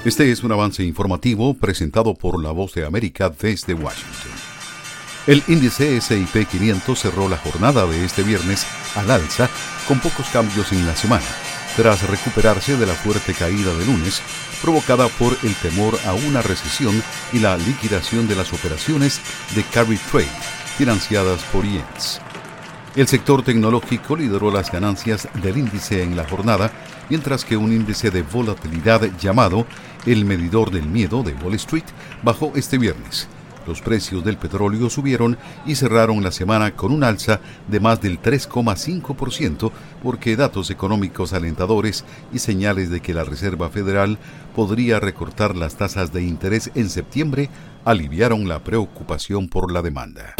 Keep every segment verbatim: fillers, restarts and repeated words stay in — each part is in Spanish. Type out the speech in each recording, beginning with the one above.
Este es un avance informativo presentado por La Voz de América desde Washington. El índice ese y pe quinientos cerró la jornada de este viernes al alza con pocos cambios en la semana, tras recuperarse de la fuerte caída de lunes, provocada por el temor a una recesión y la liquidación de las operaciones de carry trade financiadas por I E N S. El sector tecnológico lideró las ganancias del índice en la jornada, mientras que un índice de volatilidad llamado el medidor del miedo de Wall Street bajó este viernes. Los precios del petróleo subieron y cerraron la semana con un alza de más del tres coma cinco por ciento porque datos económicos alentadores y señales de que la Reserva Federal podría recortar las tasas de interés en septiembre aliviaron la preocupación por la demanda.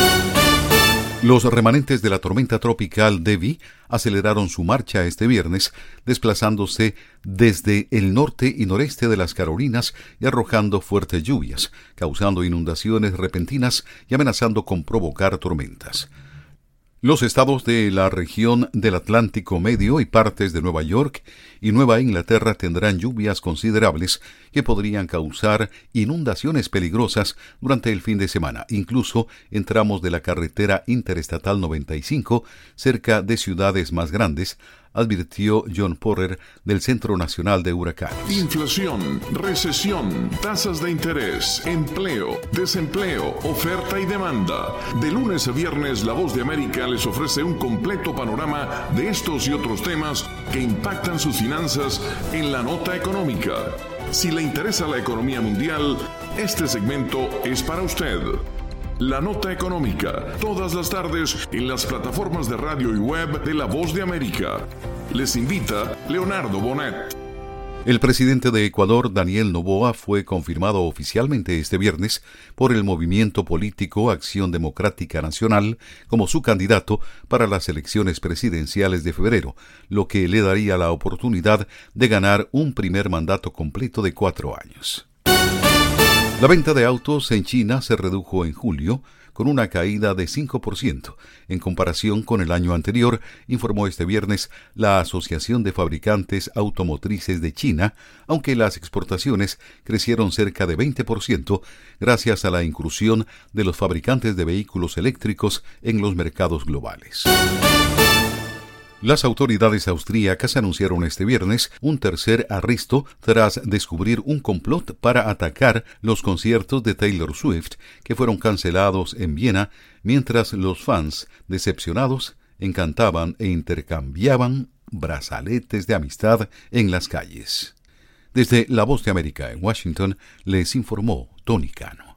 Los remanentes de la tormenta tropical Debby aceleraron su marcha este viernes, desplazándose desde el norte y noreste de las Carolinas y arrojando fuertes lluvias, causando inundaciones repentinas y amenazando con provocar tormentas. Los estados de la región del Atlántico Medio y partes de Nueva York y Nueva Inglaterra tendrán lluvias considerables que podrían causar inundaciones peligrosas durante el fin de semana, incluso en tramos de la carretera interestatal noventa y cinco cerca de ciudades más grandes, advirtió John Porter del Centro Nacional de Huracanes. Inflación, recesión, tasas de interés, empleo, desempleo, oferta y demanda. De lunes a viernes, La Voz de América les ofrece un completo panorama de estos y otros temas que impactan sus finanzas en la nota económica. Si le interesa la economía mundial, este segmento es para usted. La Nota Económica, todas las tardes en las plataformas de radio y web de La Voz de América. Les invita Leonardo Bonet. El presidente de Ecuador, Daniel Noboa, fue confirmado oficialmente este viernes por el movimiento político Acción Democrática Nacional como su candidato para las elecciones presidenciales de febrero, lo que le daría la oportunidad de ganar un primer mandato completo de cuatro años. La venta de autos en China se redujo en julio con una caída de cinco por ciento en comparación con el año anterior, informó este viernes la Asociación de Fabricantes Automotrices de China, aunque las exportaciones crecieron cerca de veinte por ciento gracias a la incursión de los fabricantes de vehículos eléctricos en los mercados globales. Las autoridades austríacas anunciaron este viernes un tercer arresto tras descubrir un complot para atacar los conciertos de Taylor Swift que fueron cancelados en Viena, mientras los fans, decepcionados, encantaban e intercambiaban brazaletes de amistad en las calles. Desde La Voz de América en Washington les informó Tony Cano.